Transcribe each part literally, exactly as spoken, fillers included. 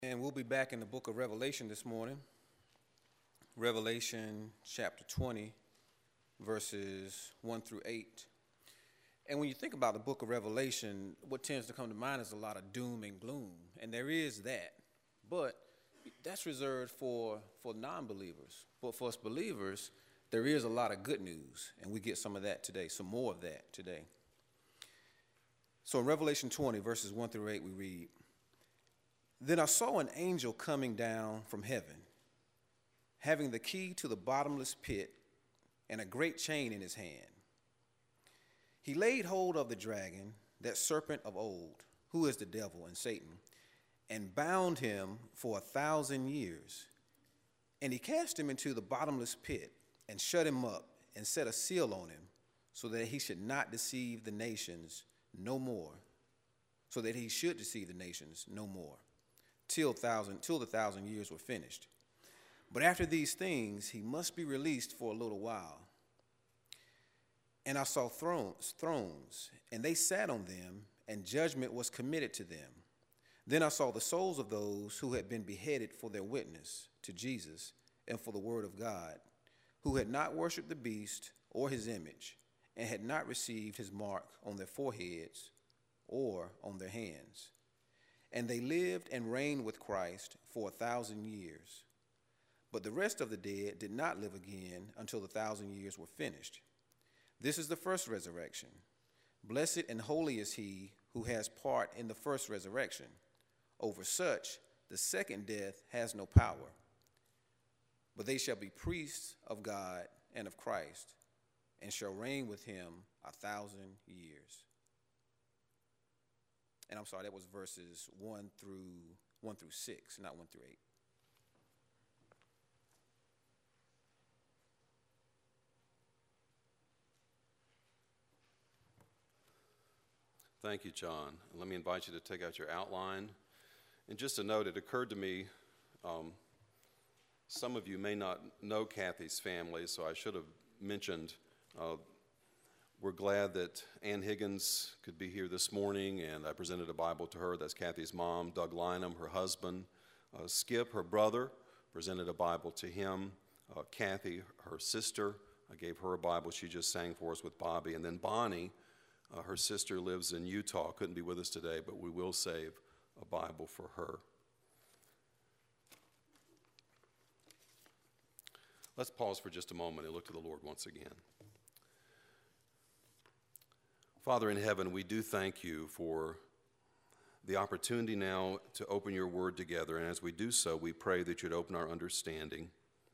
And we'll be back in the book of Revelation this morning. Revelation chapter twenty, verses one through eight. And when you think about the book of Revelation, what tends to come to mind is a lot of doom and gloom. And there is that. But that's reserved for, for non-believers. But for us believers, there is a lot of good news. And we get some of that today, some more of that today. So in Revelation twenty, verses one through eight, we read, "Then I saw an angel coming down from heaven, having the key to the bottomless pit and a great chain in his hand. He laid hold of the dragon, that serpent of old, who is the devil and Satan, and bound him for a thousand years. And he cast him into the bottomless pit and shut him up and set a seal on him, so that he should not deceive the nations no more, so that he should deceive the nations no more. Till thousand, till the thousand years were finished. But after these things, he must be released for a little while. And I saw thrones, thrones, and they sat on them, and judgment was committed to them. Then I saw the souls of those who had been beheaded for their witness to Jesus and for the word of God, who had not worshipped the beast or his image, and had not received his mark on their foreheads or on their hands. And they lived and reigned with Christ for a thousand years. But the rest of the dead did not live again until the thousand years were finished. This is the first resurrection. Blessed and holy is he who has part in the first resurrection. Over such, the second death has no power. But they shall be priests of God and of Christ, and shall reign with him a thousand years." And I'm sorry, that was verses one through one through six, not one through eight. Thank you, John. Let me invite you to take out your outline. And just a note, it occurred to me, um, some of you may not know Kathy's family, so I should have mentioned uh, we're glad that Ann Higgins could be here this morning, and I presented a Bible to her. That's Kathy's mom. Doug Lynham, her husband. Uh, Skip, her brother, presented a Bible to him. Uh, Kathy, her sister, I gave her a Bible. She just sang for us with Bobby. And then Bonnie, uh, her sister, lives in Utah. Couldn't be with us today, but we will save a Bible for her. Let's pause for just a moment and look to the Lord once again. Father in heaven, we do thank you for the opportunity now to open your word together. And as we do so, we pray that you'd open our understanding.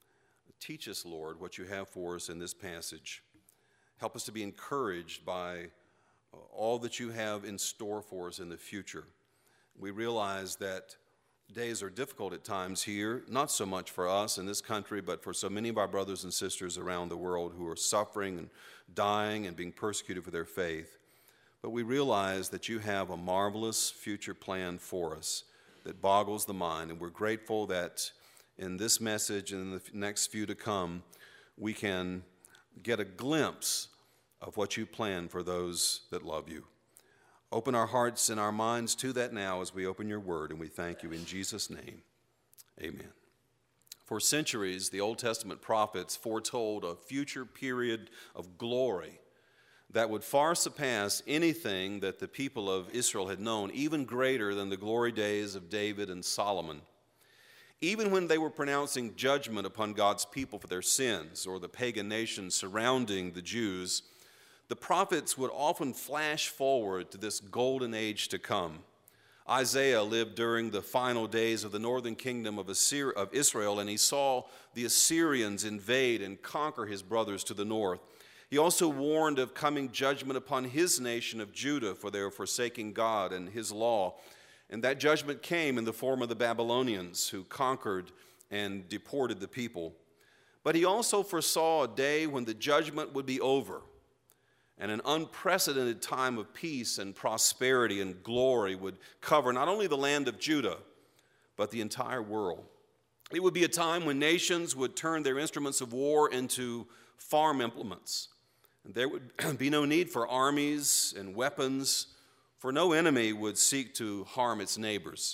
Teach us, Lord, what you have for us in this passage. Help us to be encouraged by all that you have in store for us in the future. We realize that days are difficult at times here, not so much for us in this country, but for so many of our brothers and sisters around the world who are suffering and dying and being persecuted for their faith. But we realize that you have a marvelous future plan for us that boggles the mind, and we're grateful that in this message and in the next few to come, we can get a glimpse of what you plan for those that love you. Open our hearts and our minds to that now as we open your word, and we thank you in Jesus' name. Amen. For centuries, the Old Testament prophets foretold a future period of glory that would far surpass anything that the people of Israel had known, even greater than the glory days of David and Solomon. Even when they were pronouncing judgment upon God's people for their sins or the pagan nations surrounding the Jews, the prophets would often flash forward to this golden age to come. Isaiah lived during the final days of the northern kingdom of Israel, and he saw the Assyrians invade and conquer his brothers to the north. He also warned of coming judgment upon his nation of Judah for their forsaking God and his law. And that judgment came in the form of the Babylonians who conquered and deported the people. But he also foresaw a day when the judgment would be over and an unprecedented time of peace and prosperity and glory would cover not only the land of Judah, but the entire world. It would be a time when nations would turn their instruments of war into farm implements. And there would be no need for armies and weapons, for no enemy would seek to harm its neighbors.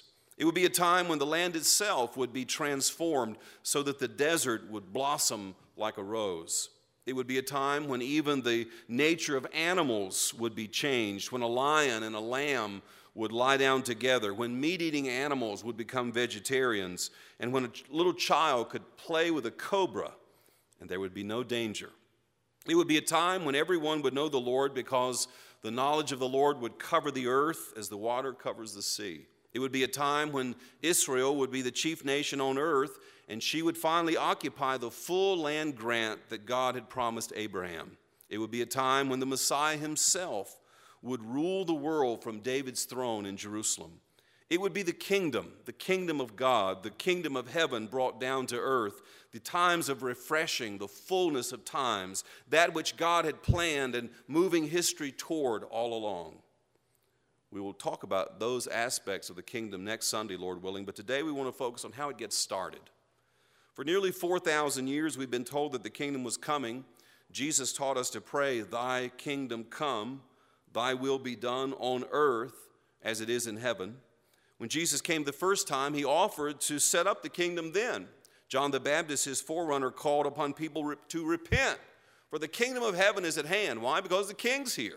It would be a time when the land itself would be transformed so that the desert would blossom like a rose. It would be a time when even the nature of animals would be changed, when a lion and a lamb would lie down together, when meat-eating animals would become vegetarians, and when a little child could play with a cobra and there would be no danger. It would be a time when everyone would know the Lord because the knowledge of the Lord would cover the earth as the water covers the sea. It would be a time when Israel would be the chief nation on earth, and she would finally occupy the full land grant that God had promised Abraham. It would be a time when the Messiah himself would rule the world from David's throne in Jerusalem. It would be the kingdom, the kingdom of God, the kingdom of heaven brought down to earth, the times of refreshing, the fullness of times, that which God had planned and moving history toward all along. We will talk about those aspects of the kingdom next Sunday, Lord willing, but today we want to focus on how it gets started. For nearly four thousand years, we've been told that the kingdom was coming. Jesus taught us to pray, "Thy kingdom come, thy will be done on earth as it is in heaven." When Jesus came the first time, he offered to set up the kingdom then. John the Baptist, his forerunner, called upon people to repent, for the kingdom of heaven is at hand. Why? Because the king's here.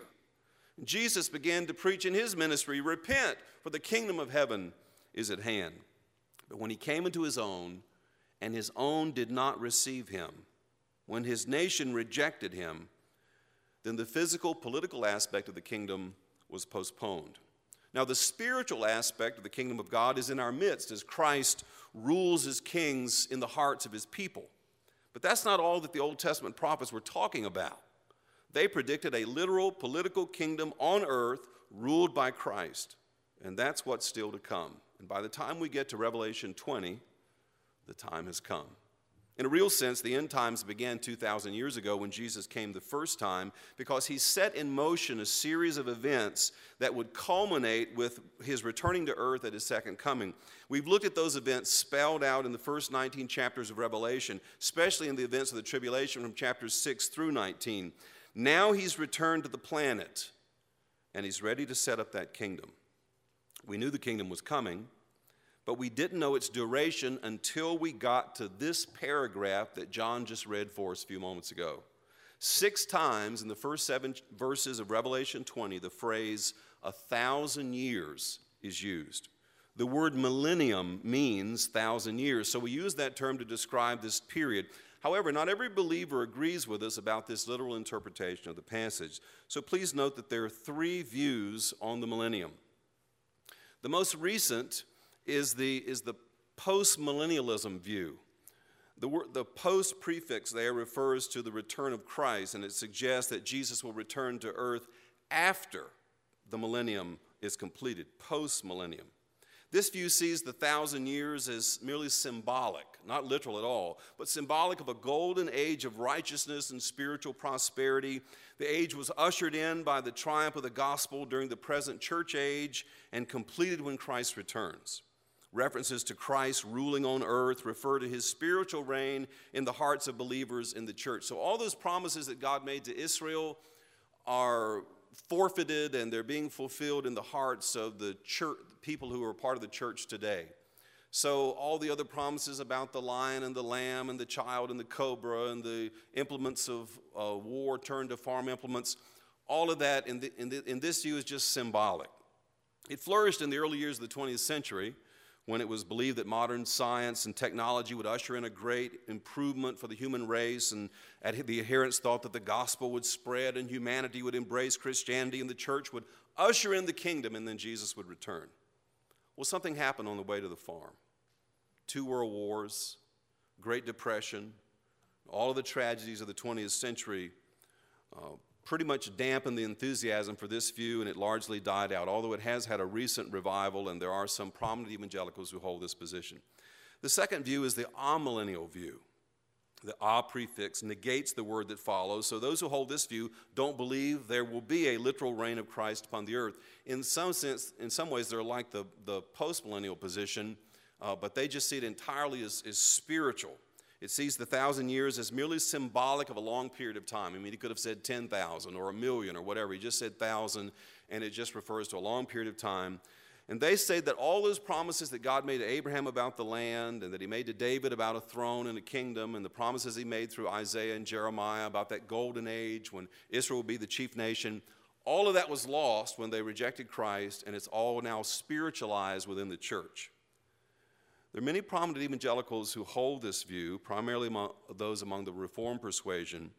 Jesus began to preach in his ministry, "Repent, for the kingdom of heaven is at hand." But when he came into his own, and his own did not receive him, when his nation rejected him, then the physical, political aspect of the kingdom was postponed. Now, the spiritual aspect of the kingdom of God is in our midst as Christ rules as kings in the hearts of his people. But that's not all that the Old Testament prophets were talking about. They predicted a literal political kingdom on earth ruled by Christ. And that's what's still to come. And by the time we get to Revelation twenty, the time has come. In a real sense, the end times began two thousand years ago when Jesus came the first time, because he set in motion a series of events that would culminate with his returning to earth at his second coming. We've looked at those events spelled out in the first nineteen chapters of Revelation, especially in the events of the tribulation from chapters six through nineteen. Now he's returned to the planet, and he's ready to set up that kingdom. We knew the kingdom was coming, but we didn't know its duration until we got to this paragraph that John just read for us a few moments ago. Six times in the first seven verses of Revelation twenty, the phrase, "a thousand years," is used. The word millennium means thousand years, so we use that term to describe this period. However, not every believer agrees with us about this literal interpretation of the passage. So please note that there are three views on the millennium. The most recent is the, is the post-millennialism view. The, word, the post prefix there refers to the return of Christ, and it suggests that Jesus will return to earth after the millennium is completed, post-millennium. This view sees the thousand years as merely symbolic, not literal at all, but symbolic of a golden age of righteousness and spiritual prosperity. The age was ushered in by the triumph of the gospel during the present church age and completed when Christ returns. References to Christ ruling on earth refer to his spiritual reign in the hearts of believers in the church. So all those promises that God made to Israel are forfeited, and they're being fulfilled in the hearts of the church, people who are part of the church today. So all the other promises about the lion and the lamb and the child and the cobra and the implements of uh, war turned to farm implements, all of that in, the, in, the, in this view is just symbolic. It flourished in the early years of the twentieth century, when it was believed that modern science and technology would usher in a great improvement for the human race, and the adherents thought that the gospel would spread and humanity would embrace Christianity and the church would usher in the kingdom, and then Jesus would return. Well, something happened on the way to the farm. Two world wars, Great Depression, all of the tragedies of the twentieth century uh, pretty much dampened the enthusiasm for this view, and it largely died out, although it has had a recent revival, and there are some prominent evangelicals who hold this position. The second view is the amillennial view. The a prefix negates the word that follows, so those who hold this view don't believe there will be a literal reign of Christ upon the earth. In some sense, in some ways, they're like the, the postmillennial position, uh, but they just see it entirely as, as spiritual. It sees the thousand years as merely symbolic of a long period of time. I mean, he could have said ten thousand or a million or whatever. He just said thousand, and it just refers to a long period of time. And they say that all those promises that God made to Abraham about the land, and that he made to David about a throne and a kingdom, and the promises he made through Isaiah and Jeremiah about that golden age when Israel would be the chief nation, all of that was lost when they rejected Christ, and it's all now spiritualized within the church. There are many prominent evangelicals who hold this view, primarily among those among the Reformed persuasion,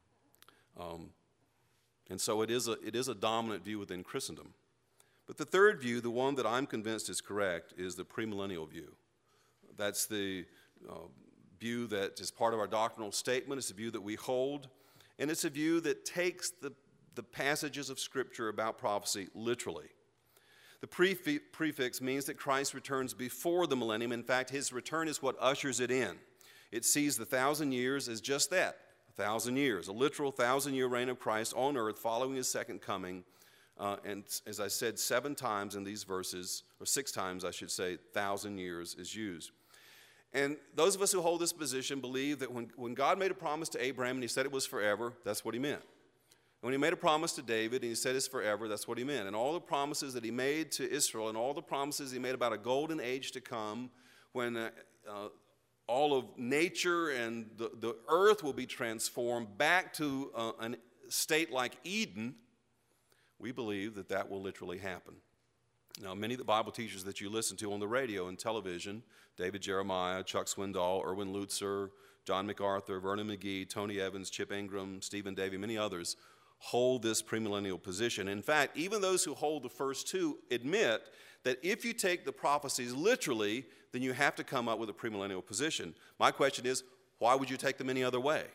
um, and so it is, a, it is a dominant view within Christendom. But the third view, the one that I'm convinced is correct, is the premillennial view. That's the uh, view that is part of our doctrinal statement. It's a view that we hold, and it's a view that takes the, the passages of Scripture about prophecy literally. The prefi- prefix means that Christ returns before the millennium. In fact, his return is what ushers it in. It sees the thousand years as just that, a thousand years, a literal thousand-year reign of Christ on earth following his second coming. Uh, and as I said, seven times in these verses, or six times I should say, thousand years is used. And those of us who hold this position believe that when, when God made a promise to Abraham and he said it was forever, that's what he meant. And when he made a promise to David and he said it's forever, that's what he meant. And all the promises that he made to Israel and all the promises he made about a golden age to come when uh, uh, all of nature and the, the earth will be transformed back to uh, a state like Eden, we believe that that will literally happen. Now, many of the Bible teachers that you listen to on the radio and television, David Jeremiah, Chuck Swindoll, Erwin Lutzer, John MacArthur, Vernon McGee, Tony Evans, Chip Ingram, Stephen Davey, many others, hold this premillennial position. In fact, even those who hold the first two admit that if you take the prophecies literally, then you have to come up with a premillennial position. My question is, why would you take them any other way?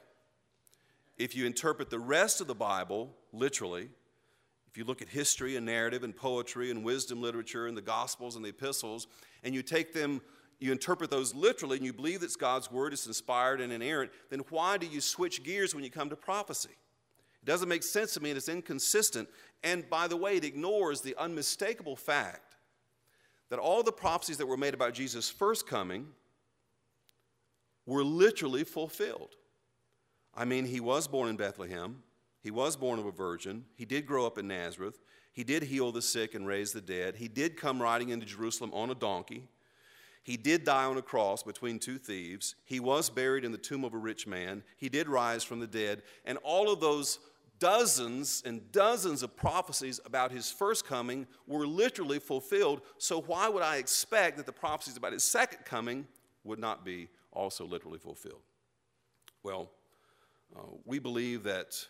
If you interpret the rest of the Bible literally, if you look at history and narrative and poetry and wisdom literature and the Gospels and the epistles, and you take them, you interpret those literally, and you believe that God's word is inspired and inerrant, then why do you switch gears when you come to prophecy? It doesn't make sense to me, and it's inconsistent. And by the way, it ignores the unmistakable fact that all the prophecies that were made about Jesus' first coming were literally fulfilled. I mean, he was born in Bethlehem. He was born of a virgin. He did grow up in Nazareth. He did heal the sick and raise the dead. He did come riding into Jerusalem on a donkey. He did die on a cross between two thieves. He was buried in the tomb of a rich man. He did rise from the dead. And all of those dozens and dozens of prophecies about his first coming were literally fulfilled. So why would I expect that the prophecies about his second coming would not be also literally fulfilled? Well, uh, we believe that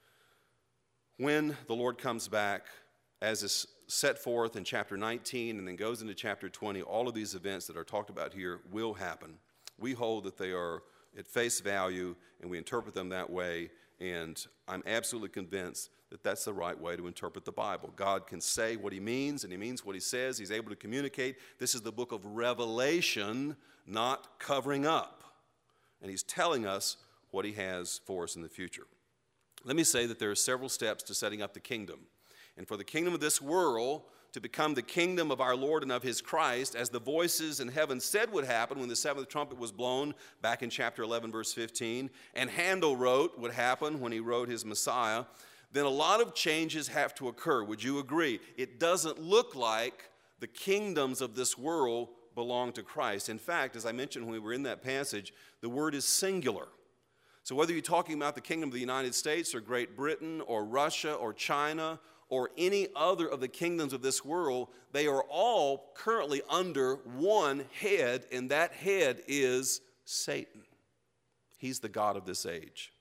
when the Lord comes back, as is set forth in chapter nineteen and then goes into chapter twenty, all of these events that are talked about here will happen. We hold that they are at face value, and we interpret them that way, and I'm absolutely convinced that that's the right way to interpret the Bible. God can say what he means, and he means what he says. He's able to communicate. This is the book of Revelation, not covering up. And he's telling us what he has for us in the future. Let me say that there are several steps to setting up the kingdom. And for the kingdom of this world to become the kingdom of our Lord and of his Christ, as the voices in heaven said would happen when the seventh trumpet was blown back in chapter eleven, verse fifteen, and Handel wrote would happen when he wrote his Messiah, then a lot of changes have to occur. Would you agree? It doesn't look like the kingdoms of this world belong to Christ. In fact, as I mentioned when we were in that passage, the word is singular. So whether you're talking about the kingdom of the United States or Great Britain or Russia or China or any other of the kingdoms of this world, they are all currently under one head, and that head is Satan. He's the god of this age.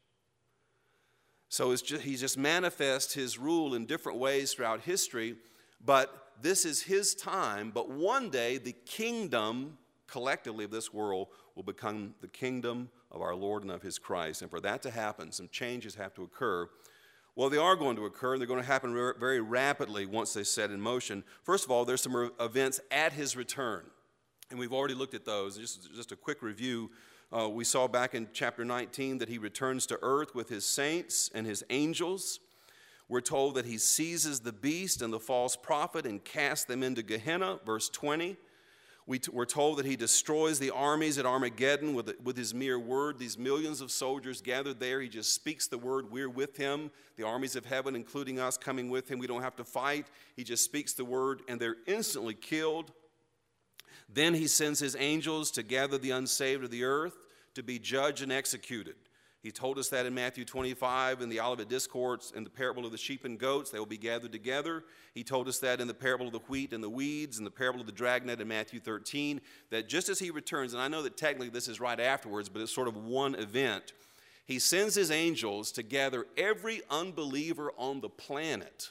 So it's just, he just manifests his rule in different ways throughout history, but this is his time. But one day, the kingdom collectively of this world will become the kingdom of our Lord and of his Christ. And for that to happen, some changes have to occur. Well, they are going to occur, and they're going to happen very rapidly once they're set in motion. First of all, there's some events at his return, and we've already looked at those. Just, just a quick review. Uh, we saw back in chapter nineteen that he returns to earth with his saints and his angels. We're told that he seizes the beast and the false prophet and casts them into Gehenna, verse twenty. We t- we're told that he destroys the armies at Armageddon with, with his mere word. These millions of soldiers gathered there, he just speaks the word. We're with him. The armies of heaven, including us, coming with him. We don't have to fight. He just speaks the word, and they're instantly killed. Then he sends his angels to gather the unsaved of the earth to be judged and executed. He told us that in Matthew twenty-five in the Olivet Discourse, in the parable of the sheep and goats, they will be gathered together. He told us that in the parable of the wheat and the weeds, in the parable of the dragnet in Matthew thirteen, that just as he returns, and I know that technically this is right afterwards, but it's sort of one event, he sends his angels to gather every unbeliever on the planet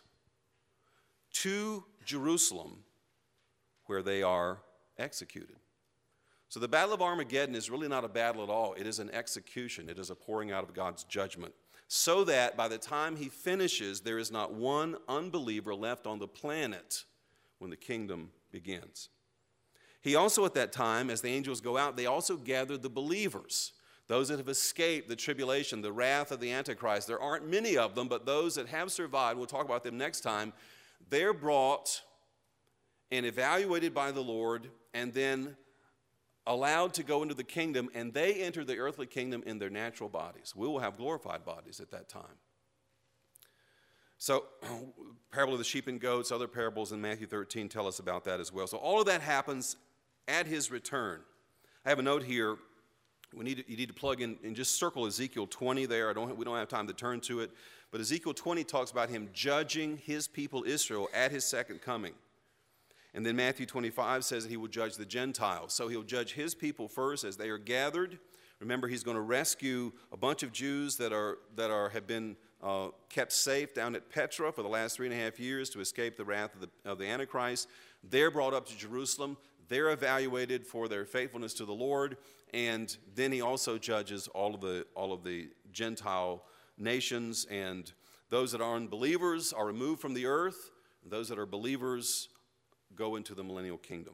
to Jerusalem, where they are executed. So the Battle of Armageddon is really not a battle at all. It is an execution. It is a pouring out of God's judgment, so that by the time he finishes, there is not one unbeliever left on the planet when the kingdom begins. He also, at that time, as the angels go out, they also gather the believers, those that have escaped the tribulation, the wrath of the Antichrist. There aren't many of them, but those that have survived, we'll talk about them next time, they're brought and evaluated by the Lord, and then allowed to go into the kingdom, and they enter the earthly kingdom in their natural bodies. We will have glorified bodies at that time. So, parable of the sheep and goats, other parables in Matthew thirteen tell us about that as well. So all of that happens at his return. I have a note here. We need to, you need to plug in and just circle Ezekiel twenty there. I don't, we don't have time to turn to it. But Ezekiel twenty talks about him judging his people Israel at his second coming. And then Matthew twenty-five says that he will judge the Gentiles. So he'll judge his people first as they are gathered. Remember, he's going to rescue a bunch of Jews that are that are have been uh, kept safe down at Petra for the last three and a half years to escape the wrath of the, of the Antichrist. They're brought up to Jerusalem. They're evaluated for their faithfulness to the Lord. And then he also judges all of the all of the Gentile nations. And those that are unbelievers are removed from the earth. Those that are believers go into the millennial kingdom.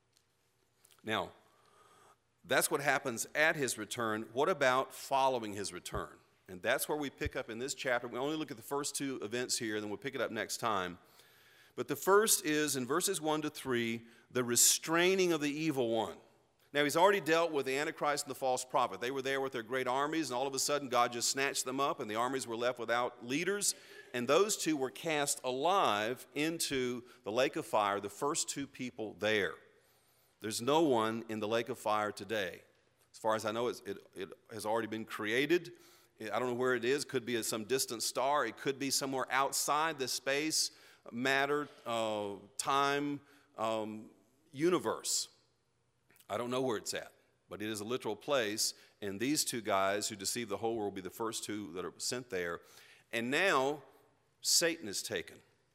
Now, that's what happens at his return. What about following his return? And that's where we pick up in this chapter. We only look at the first two events here, then we'll pick it up next time. But the first is in verses one to three, the restraining of the evil one. Now, he's already dealt with the Antichrist and the false prophet. They were there with their great armies, and all of a sudden God just snatched them up, and the armies were left without leaders. And those two were cast alive into the lake of fire, the first two people there. There's no one in the lake of fire today. As far as I know, it's, it, it has already been created. I don't know where it is. It could be at some distant star. It could be somewhere outside the space, matter, uh, time, um, universe. I don't know where it's at, but it is a literal place. And these two guys who deceived the whole world will be the first two that are sent there. And now Satan is taken.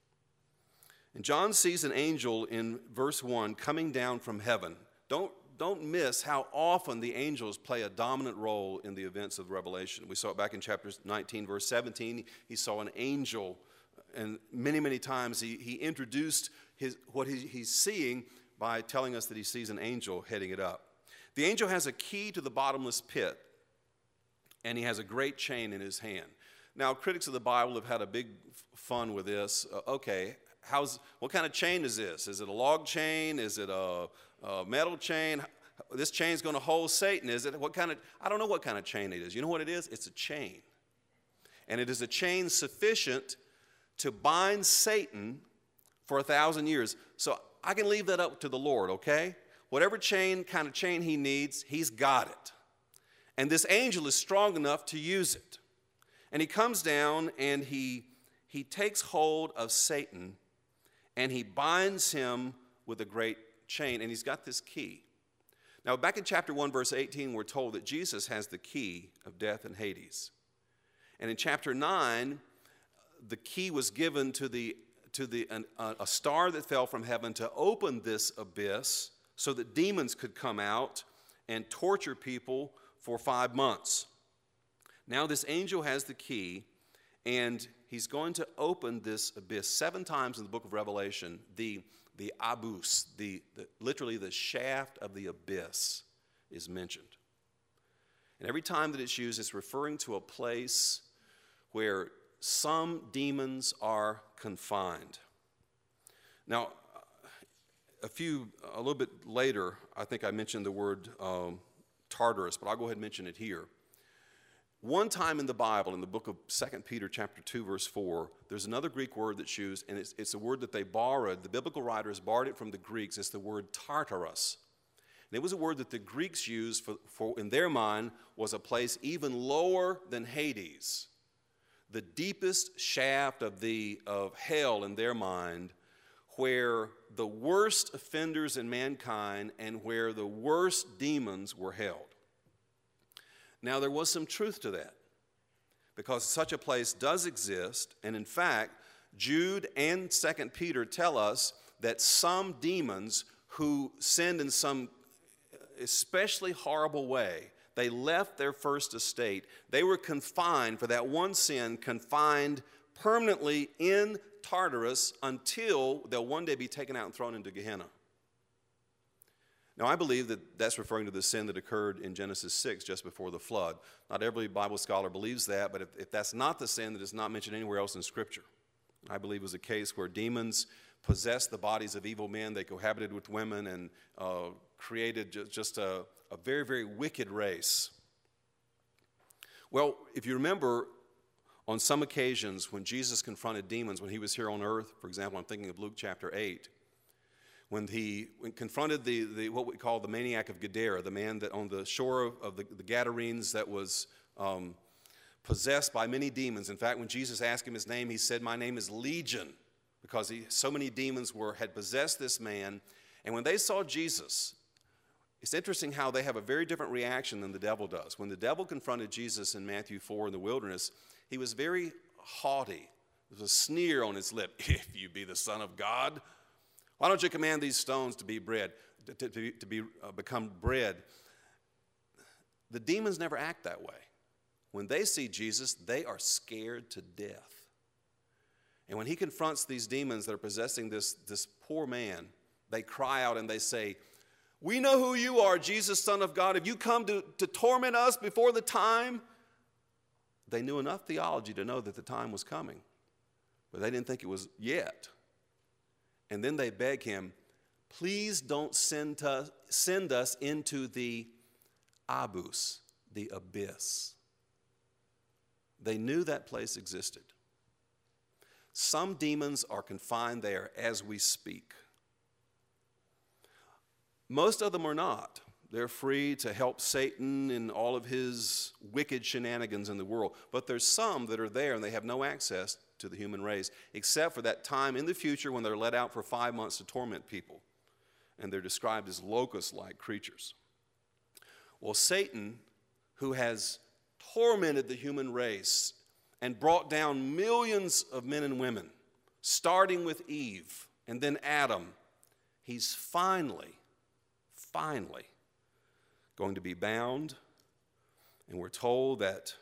And John sees an angel in verse one coming down from heaven. Don't, don't miss how often the angels play a dominant role in the events of Revelation. We saw it back in chapter nineteen, verse seventeen. He saw an angel, and many, many times he, he introduced his, what he, he's seeing by telling us that he sees an angel heading it up. The angel has a key to the bottomless pit, and he has a great chain in his hand. Now, critics of the Bible have had a big fun with this. Uh, okay, how's what kind of chain is this? Is it a log chain? Is it a, a metal chain? This chain's going to hold Satan. Is it what kind of? I don't know what kind of chain it is. You know what it is? It's a chain, and it is a chain sufficient to bind Satan for a thousand years. So I can leave that up to the Lord. Okay, whatever chain kind of chain he needs, he's got it, and this angel is strong enough to use it. And he comes down and he, he takes hold of Satan and he binds him with a great chain, and he's got this key. Now, back in chapter one, verse eighteen, we're told that Jesus has the key of death and Hades. And in chapter nine, the key was given to, the, to the, an, a star that fell from heaven to open this abyss so that demons could come out and torture people for five months. Now this angel has the key, and he's going to open this abyss. Seven times in the book of Revelation, the, the abus, the, the, literally the shaft of the abyss, is mentioned. And every time that it's used, it's referring to a place where some demons are confined. Now, a few, a little bit later, I think I mentioned the word um, Tartarus, but I'll go ahead and mention it here. One time in the Bible, in the book of Second Peter chapter two, verse four, there's another Greek word that's used, and it's, it's a word that they borrowed. The biblical writers borrowed it from the Greeks. It's the word Tartarus. And it was a word that the Greeks used for, for, in their mind, was a place even lower than Hades. The deepest shaft of, the, of hell in their mind, where the worst offenders in mankind and where the worst demons were held. Now, there was some truth to that, because such a place does exist, and in fact, Jude and Second Peter tell us that some demons who sinned in some especially horrible way, they left their first estate. They were confined for that one sin, confined permanently in Tartarus until they'll one day be taken out and thrown into Gehenna. Now, I believe that that's referring to the sin that occurred in Genesis six just before the flood. Not every Bible scholar believes that, but if, if that's not the sin that is not mentioned anywhere else in Scripture, I believe it was a case where demons possessed the bodies of evil men. They cohabited with women and uh, created ju- just a, a very, very wicked race. Well, if you remember, on some occasions when Jesus confronted demons when he was here on earth, for example, I'm thinking of Luke chapter eight, when he when confronted the, the what we call the maniac of Gadara, the man that on the shore of, of the, the Gadarenes that was um, possessed by many demons. In fact, when Jesus asked him his name, he said, "My name is Legion," because he, so many demons were had possessed this man. And when they saw Jesus, it's interesting how they have a very different reaction than the devil does. When the devil confronted Jesus in Matthew four in the wilderness, he was very haughty. There was a sneer on his lip. "If you be the Son of God, why don't you command these stones to be bread, to, to, to be uh, become bread?" The demons never act that way. When they see Jesus, they are scared to death. And when he confronts these demons that are possessing this, this poor man, they cry out and they say, "We know who you are, Jesus, Son of God. Have you come to, to torment us before the time?" They knew enough theology to know that the time was coming, but they didn't think it was yet. And then they beg him, "Please don't send, to, send us into the Abus, the abyss." They knew that place existed. Some demons are confined there as we speak. Most of them are not. They're free to help Satan in all of his wicked shenanigans in the world. But there's some that are there and they have no access to the human race, except for that time in the future when they're let out for five months to torment people. And they're described as locust-like creatures. Well, Satan, who has tormented the human race and brought down millions of men and women, starting with Eve and then Adam, he's finally, finally going to be bound. And we're told that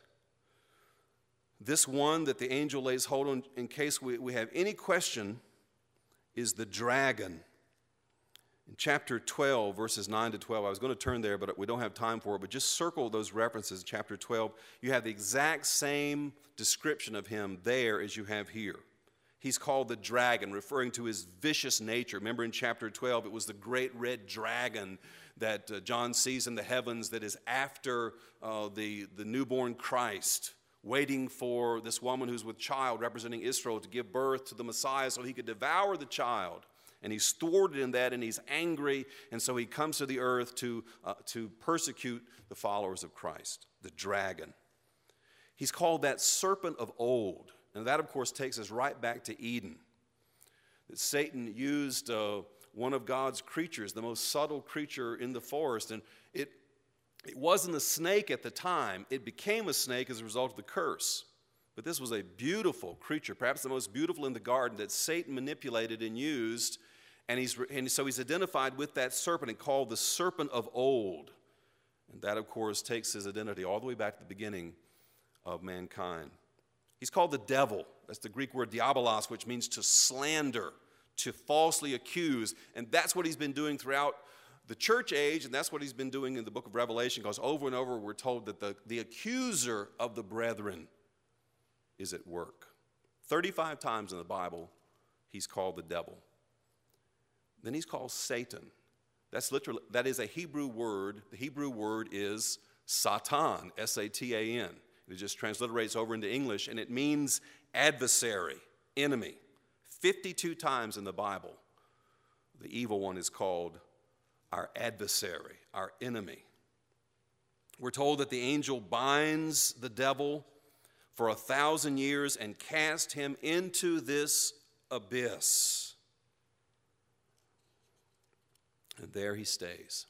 this one that the angel lays hold on, in case we, we have any question, is the dragon. In chapter twelve, verses nine to twelve, I was going to turn there, but we don't have time for it, but just circle those references in chapter twelve. You have the exact same description of him there as you have here. He's called the dragon, referring to his vicious nature. Remember in chapter twelve, it was the great red dragon that uh, John sees in the heavens that is after uh, the, the newborn Christ, waiting for this woman who's with child, representing Israel, to give birth to the Messiah so he could devour the child. And he's thwarted in that, and he's angry, and so he comes to the earth to, uh, to persecute the followers of Christ, the dragon. He's called that serpent of old, and that, of course, takes us right back to Eden. That Satan used uh, one of God's creatures, the most subtle creature in the forest, and it, it wasn't a snake at the time. It became a snake as a result of the curse. But this was a beautiful creature, perhaps the most beautiful in the garden, that Satan manipulated and used. And, he's, and so he's identified with that serpent and called the serpent of old. And that, of course, takes his identity all the way back to the beginning of mankind. He's called the devil. That's the Greek word diabolos, which means to slander, to falsely accuse. And that's what he's been doing throughout the church age, and that's what he's been doing in the book of Revelation, because over and over we're told that the, the accuser of the brethren is at work. thirty-five times in the Bible, he's called the devil. then he's called Satan. That's literally, that is a Hebrew word. The Hebrew word is Satan, S A T A N. It just transliterates over into English, and it means adversary, enemy. fifty-two times in the Bible, the evil one is called our adversary, our enemy. We're told that the angel binds the devil for a thousand years and casts him into this abyss. And there he stays.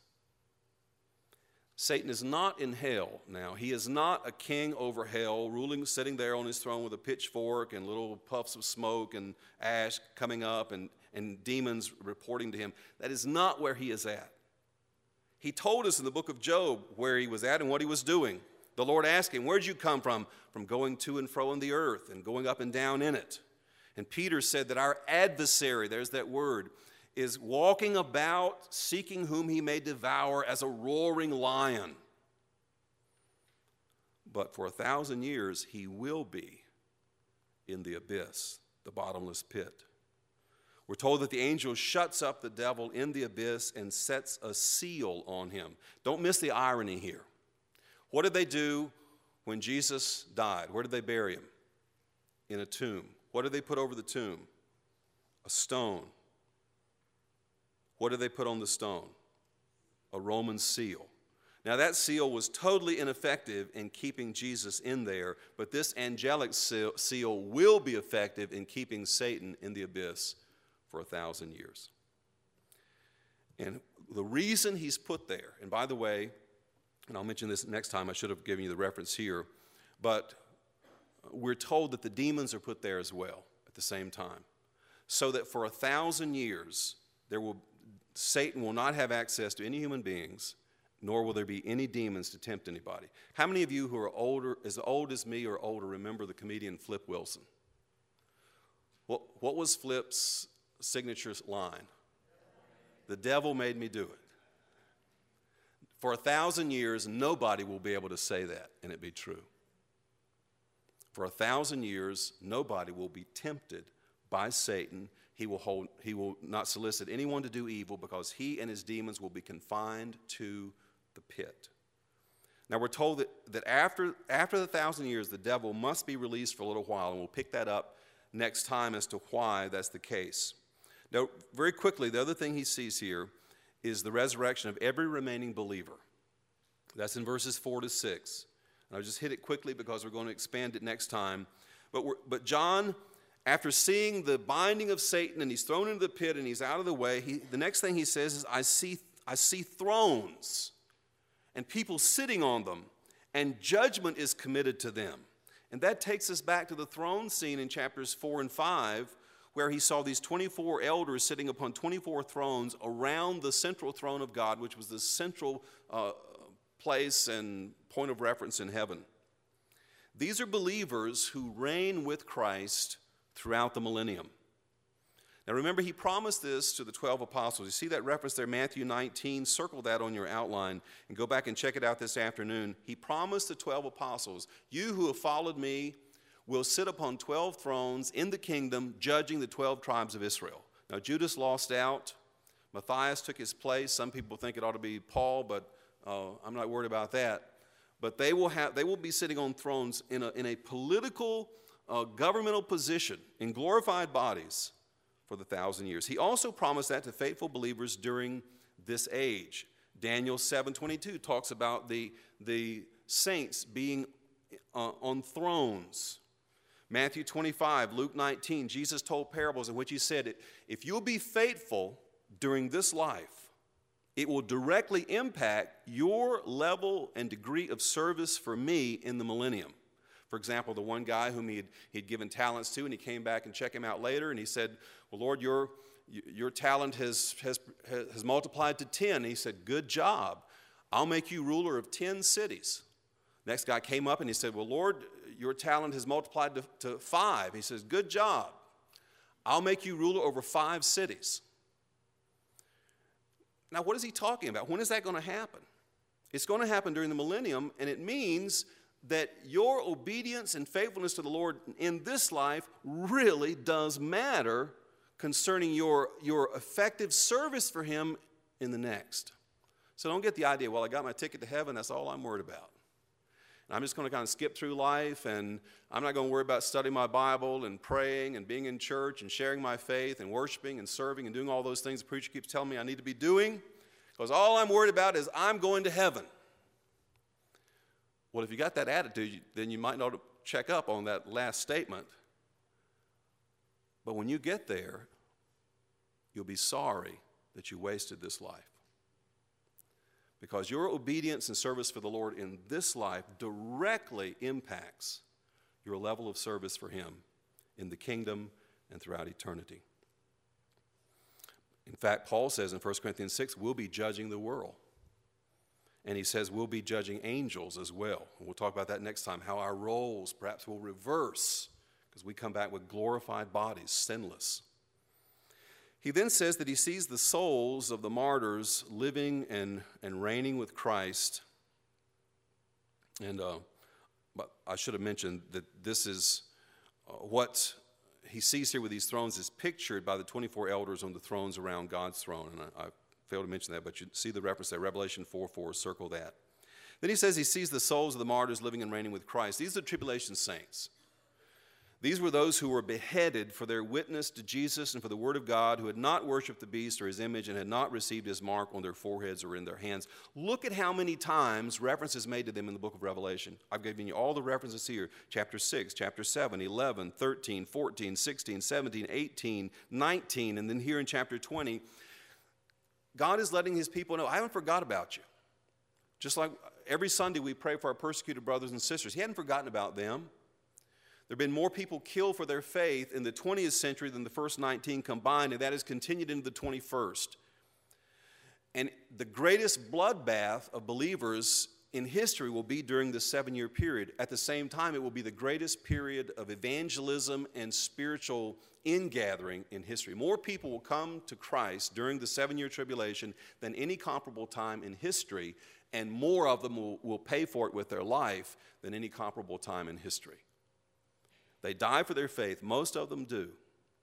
Satan is not in hell now. He is not a king over hell, ruling, sitting there on his throne with a pitchfork and little puffs of smoke and ash coming up and, and demons reporting to him. That is not where he is at. He told us in the book of Job where he was at and what he was doing. The Lord asked him, "Where'd you come from?" From going to and fro in the earth and going up and down in it. And Peter said that our adversary, there's that word, is walking about seeking whom he may devour as a roaring lion. But for a thousand years he will be in the abyss, the bottomless pit. We're told that the angel shuts up the devil in the abyss and sets a seal on him. Don't miss the irony here. What did they do when Jesus died? Where did they bury him? In a tomb. What did they put over the tomb? A stone. What did they put on the stone? A Roman seal. Now that seal was totally ineffective in keeping Jesus in there, but this angelic seal, seal will be effective in keeping Satan in the abyss for a thousand years. And the reason he's put there, and by the way, and I'll mention this next time, I should have given you the reference here, but we're told that the demons are put there as well at the same time, so that for a thousand years there will Satan will not have access to any human beings, nor will there be any demons to tempt anybody. How many of you who are older, as old as me or older, remember the comedian Flip Wilson? What, what was Flip's signature line? The devil made me do it. For a thousand years, nobody will be able to say that and it be true. For a thousand years, nobody will be tempted by Satan. He will, hold, he will not solicit anyone to do evil because he and his demons will be confined to the pit. Now we're told that, that after, after the thousand years, the devil must be released for a little while, and we'll pick that up next time as to why that's the case. Now, very quickly, the other thing he sees here is the resurrection of every remaining believer. That's in verses four to six. And I'll just hit it quickly because we're going to expand it next time. But, we're, but John, after seeing the binding of Satan and he's thrown into the pit and he's out of the way, he, the next thing he says is, I see, I see thrones and people sitting on them, and judgment is committed to them. And that takes us back to the throne scene in chapters four and five, where he saw these twenty-four elders sitting upon twenty-four thrones around the central throne of God, which was the central uh, place and point of reference in heaven. These are believers who reign with Christ throughout the millennium. Now remember, he promised this to the twelve apostles. You see that reference there, Matthew nineteen? Circle that on your outline and go back and check it out this afternoon. He promised the twelve apostles, you who have followed me will sit upon twelve thrones in the kingdom, judging the twelve tribes of Israel. Now Judas lost out. Matthias took his place. Some people think it ought to be Paul, but uh, I'm not worried about that. But they will have, they will be sitting on thrones in a, in a political Uh, governmental position in glorified bodies for the thousand years. He also promised that to faithful believers during this age. Daniel seven twenty-two talks about the, the saints being uh, on thrones. Matthew twenty-five, Luke nineteen, Jesus told parables in which he said, if you'll be faithful during this life, it will directly impact your level and degree of service for me in the millennium. For example, the one guy whom he'd, he'd given talents to, and he came back and checked him out later, and he said, well, Lord, your, your talent has, has, has multiplied to ten. And he said, good job. I'll make you ruler of ten cities. Next guy came up and he said, well, Lord, your talent has multiplied to, to five. He says, good job. I'll make you ruler over five cities. Now, what is he talking about? When is that going to happen? It's going to happen during the millennium, and it means that your obedience and faithfulness to the Lord in this life really does matter concerning your, your effective service for him in the next. So don't get the idea, well, I got my ticket to heaven, that's all I'm worried about. And I'm just going to kind of skip through life, and I'm not going to worry about studying my Bible and praying and being in church and sharing my faith and worshiping and serving and doing all those things the preacher keeps telling me I need to be doing, because all I'm worried about is I'm going to heaven. Well, if you got that attitude, then you might not check up on that last statement. But when you get there, you'll be sorry that you wasted this life. Because your obedience and service for the Lord in this life directly impacts your level of service for him in the kingdom and throughout eternity. In fact, Paul says in First Corinthians six, we'll be judging the world. And he says we'll be judging angels as well. And we'll talk about that next time, how our roles perhaps will reverse because we come back with glorified bodies, sinless. He then says that he sees the souls of the martyrs living and, and reigning with Christ. And uh, but I should have mentioned that this is uh, what he sees here with these thrones is pictured by the twenty-four elders on the thrones around God's throne. And I, I failed to mention that, but you see the reference there, Revelation four four, circle that. Then he says he sees the souls of the martyrs living and reigning with Christ. These are the tribulation saints. These were those who were beheaded for their witness to Jesus and for the word of God, who had not worshipped the beast or his image and had not received his mark on their foreheads or in their hands. Look at how many times references made to them in the book of Revelation. I've given you all the references here. Chapter six, chapter seven, eleven, thirteen, fourteen, sixteen, seventeen, eighteen, nineteen, and then here in chapter twenty, God is letting his people know, I haven't forgot about you. Just like every Sunday we pray for our persecuted brothers and sisters. He hadn't forgotten about them. There have been more people killed for their faith in the twentieth century than the first nineteen combined, and that has continued into the twenty-first. And the greatest bloodbath of believers in history will be during this seven-year period. At the same time, it will be the greatest period of evangelism and spiritual ingathering in history. More people will come to Christ during the seven-year tribulation than any comparable time in history, and more of them will, will pay for it with their life than any comparable time in history. They die for their faith. Most of them do.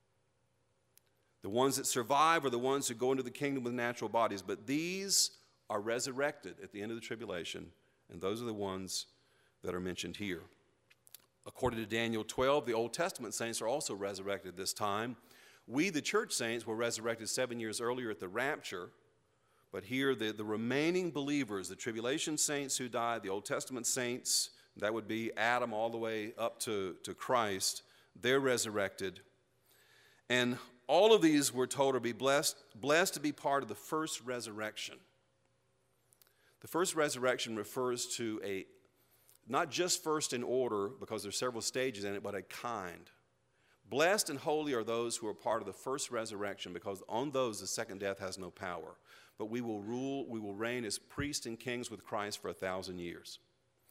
The ones that survive are the ones who go into the kingdom with natural bodies, but these are resurrected at the end of the tribulation, and those are the ones that are mentioned here. According to Daniel twelve, the Old Testament saints are also resurrected this time. We, the church saints, were resurrected seven years earlier at the rapture, but here the, the remaining believers, the tribulation saints who died, the Old Testament saints, that would be Adam all the way up to, to Christ, they're resurrected. And all of these, we're told, are be blessed, blessed to be part of the first resurrection. The first resurrection refers to a, not just first in order, because there's several stages in it, but a kind. Blessed and holy are those who are part of the first resurrection, because on those the second death has no power. But we will rule, we will reign as priests and kings with Christ for a thousand years.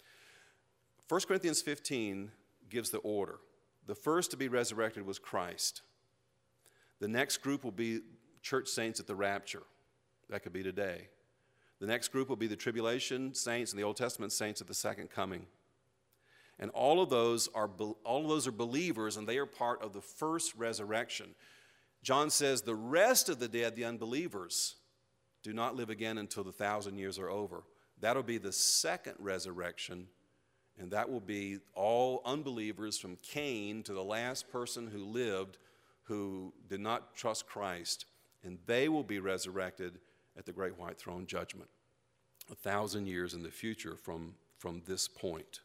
First Corinthians fifteen gives the order. The first to be resurrected was Christ. The next group will be church saints at the rapture. That could be today. The next group will be the tribulation saints and the Old Testament saints at the second coming. And all of those are all of those are believers, and they are part of the first resurrection. John says the rest of the dead, the unbelievers, do not live again until the thousand years are over. That'll be the second resurrection. And that will be all unbelievers from Cain to the last person who lived who did not trust Christ. And they will be resurrected at the great white throne judgment, a thousand years in the future from, from this point.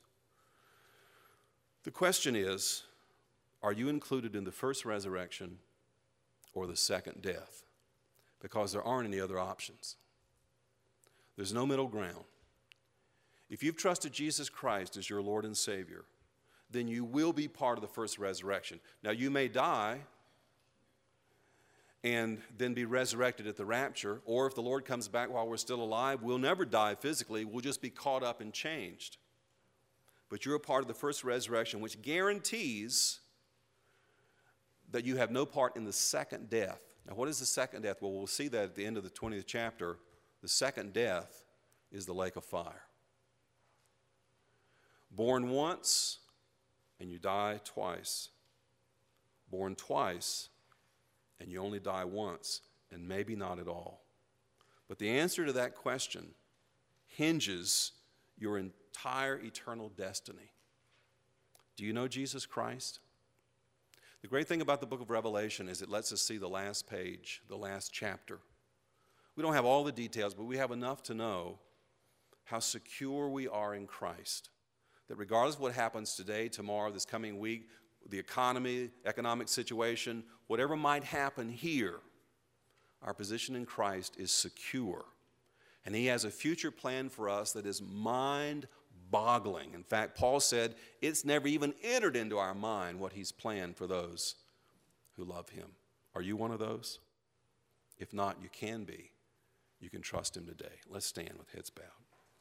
The question is, are you included in the first resurrection or the second death? Because there aren't any other options. There's no middle ground. If you've trusted Jesus Christ as your Lord and Savior, then you will be part of the first resurrection. Now, you may die and then be resurrected at the rapture, or if the Lord comes back while we're still alive, we'll never die physically. We'll just be caught up and changed. But you're a part of the first resurrection, which guarantees that you have no part in the second death. Now, what is the second death? Well, we'll see that at the end of the twentieth chapter. The second death is the lake of fire. Born once, and you die twice. Born twice, and you only die once, and maybe not at all. But the answer to that question hinges your entire eternal destiny. Do you know Jesus Christ? The great thing about the book of Revelation is it lets us see the last page, the last chapter. We don't have all the details, but we have enough to know how secure we are in Christ. That regardless of what happens today, tomorrow, this coming week, the economy, economic situation, whatever might happen here, our position in Christ is secure. And he has a future plan for us that is mind-boggling. In fact, Paul said it's never even entered into our mind what he's planned for those who love him. Are you one of those? If not, you can be. You can trust him today. Let's stand with heads bowed.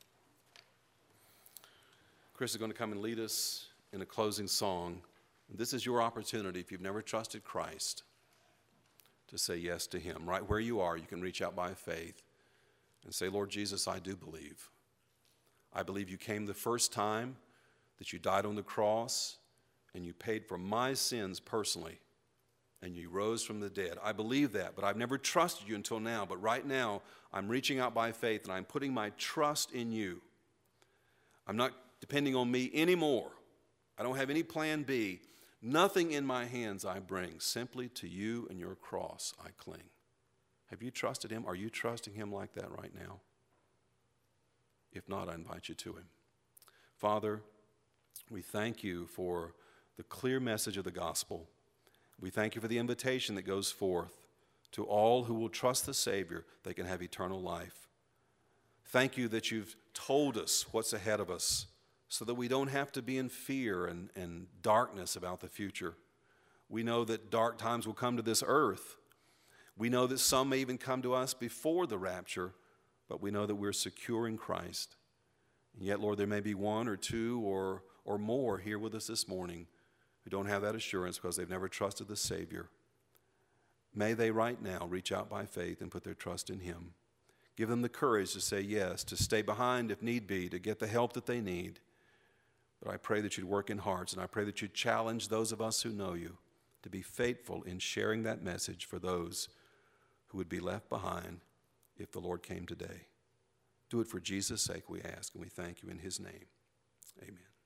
Chris is going to come and lead us in a closing song. This is your opportunity, if you've never trusted Christ, to say yes to him. Right where you are, you can reach out by faith and say, Lord Jesus, I do believe. I believe you came the first time, that you died on the cross, and you paid for my sins personally, and you rose from the dead. I believe that, but I've never trusted you until now. But right now, I'm reaching out by faith, and I'm putting my trust in you. I'm not depending on me anymore. I don't have any plan B. Nothing in my hands I bring. Simply to you and your cross I cling. Have you trusted him? Are you trusting him like that right now? If not, I invite you to him. Father, we thank you for the clear message of the gospel. We thank you for the invitation that goes forth to all who will trust the Savior. They can have eternal life. Thank you that you've told us what's ahead of us, so that we don't have to be in fear and, and darkness about the future. We know that dark times will come to this earth. We know that some may even come to us before the rapture, but we know that we're secure in Christ. And yet, Lord, there may be one or two or, or more here with us this morning who don't have that assurance because they've never trusted the Savior. May they right now reach out by faith and put their trust in him. Give them the courage to say yes, to stay behind if need be, to get the help that they need. But I pray that you'd work in hearts, and I pray that you'd challenge those of us who know you to be faithful in sharing that message for those who would be left behind if the Lord came today. Do it for Jesus' sake, we ask, and we thank you in his name. Amen.